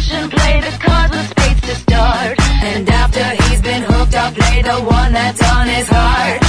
Russian, play the cards with spades to start. And after he's been hooked, I'll play the one that's on his heart.